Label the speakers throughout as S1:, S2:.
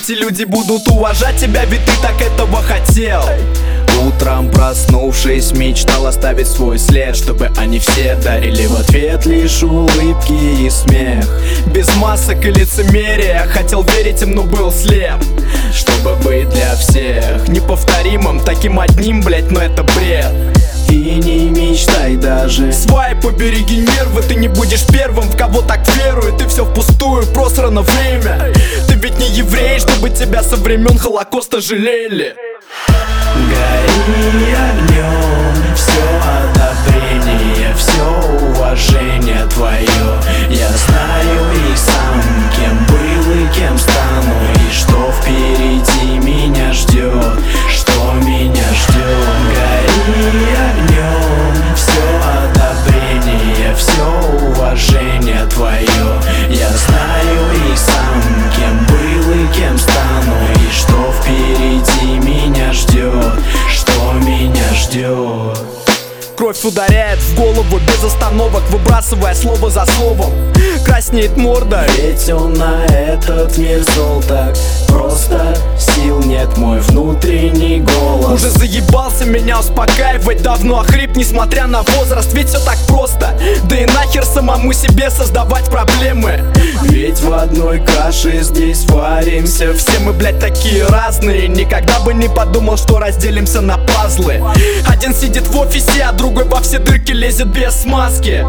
S1: все люди будут уважать тебя, ведь ты так этого хотел. Утром проснувшись, мечтал оставить свой след, чтобы они все дарили в ответ лишь улыбки и смех. Без масок и лицемерия, хотел верить им, но был слеп. Чтобы быть для всех неповторимым, таким одним, блять, но это бред. И не мечтай даже. Свайп, побереги нервы, ты не будешь первым, в кого так веруют. И все впустую, просрано время. Ты ведь не еврей, чтобы тебя со времен Холокоста жалели. Гори огнем, все одобрение, все уважение твое. Я знаю и сам, кем был и кем стану, и что впереди меня ждет, что меня ждет. Гори огнем, все одобрение, все уважение твое. Я знаю и сам, кем был и кем стану, и что впереди меня ждет, что меня ждет. Кровь ударяет в голову без остановок, выбрасывая слово за словом. Краснеет морда, ведь он на этот мир зол так просто. Сил нет, мой внутренний голос уже заебался меня успокаивать, давно охрип, несмотря на возраст. Ведь все так просто, да и нахер самому себе создавать проблемы. Ведь в одной каше здесь варимся, все мы, блять, такие разные. Никогда бы не подумал, что разделимся на пазлы. Один сидит в офисе, а другой во все дырки лезет без смазки.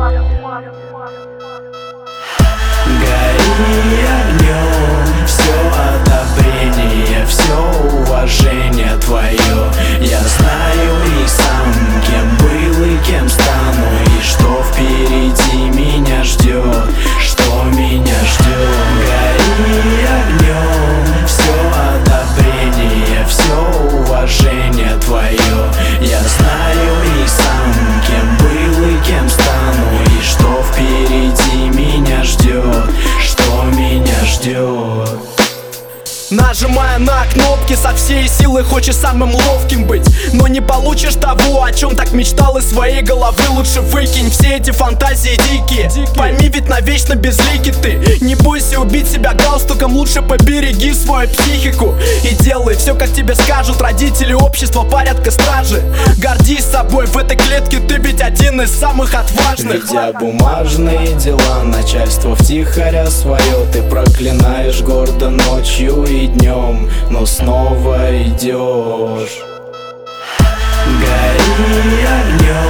S1: Гори огнем, все одобрение, все уважение твое. Я знаю и сам, кем был и кем стану, и что впереди меня ждет, что меня ждет. Гори огнем, все одобрение, все уважение твое. Я знаю и сам, кем был и кем стану, и что впереди меня ждет, что меня ждет. Нажимая на кнопки со всей силы, хочешь самым ловким быть, но не получишь того, о чем так мечтал из своей головы. Лучше выкинь все эти фантазии дикие. Пойми, ведь навечно безликий ты. Не бойся убить себя галстуком, лучше побереги свою психику. И делай все, как тебе скажут родители, общество, порядка, стражи. Гордись собой, в этой клетке ты ведь один из самых отважных. Ведя бумажные дела, начальство втихаря свое, ты проклинаешь гордо ночью и днем, но снова идешь. Гори огнем.